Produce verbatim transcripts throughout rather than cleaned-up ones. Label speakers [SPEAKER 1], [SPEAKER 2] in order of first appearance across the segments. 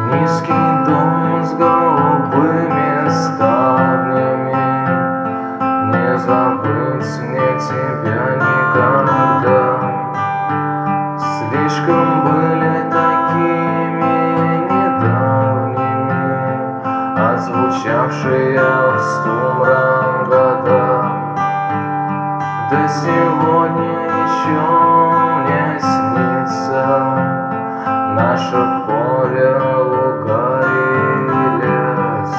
[SPEAKER 1] Низкий дом с голубыми ставнями, не забыть мне тебя никогда. Слишком были такими недавними, отзвучавшие в сумрак года. До сегодня еще мне снится наше поле, луга и лес,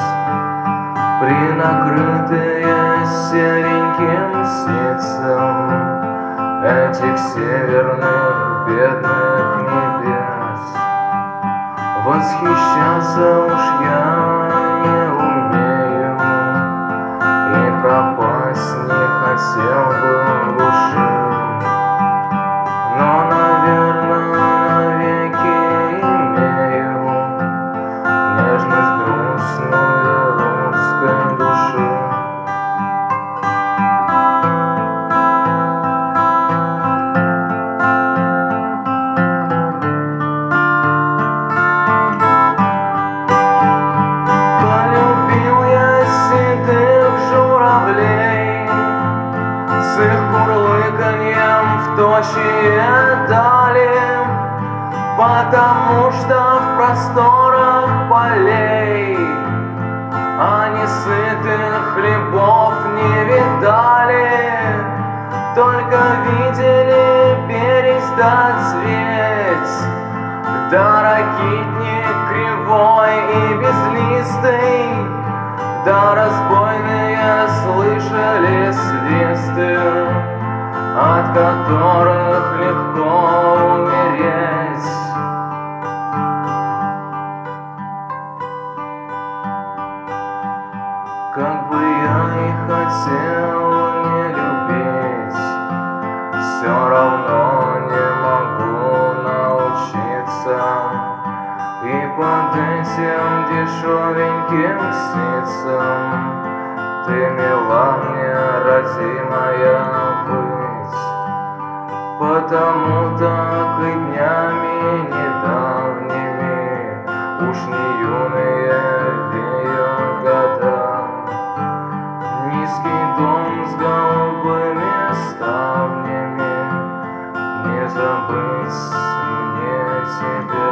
[SPEAKER 1] принакрытые сереньким ситцем этих северных бедных небес. Восхищаться уж я не умею, и пропасть не хотел бы в глуши, но, наверное, навеки имею нежность грустную русской души. Полюбил я седых журавлей с их курлыканьем в тощие дали, потому что в просторах полей они сытых хлебов не видали, только видели перец да цветь, да ракитник кривой и безлистый, да разбойные слышали свисты, от которых легко умереть. Как бы я и хотел не любить, все равно не могу научиться, и под этим дешевеньким ситцем ты мила мне, родимая, быть. Потому так и днями недавними уж не юные веют года. Низкий дом с голубыми ставнями, не забыть мне тебя.